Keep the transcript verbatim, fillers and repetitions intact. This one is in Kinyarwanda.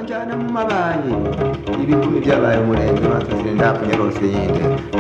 njyana mu mabanki ibikumi byabaye umurenge batuzire nta kunyarose yindi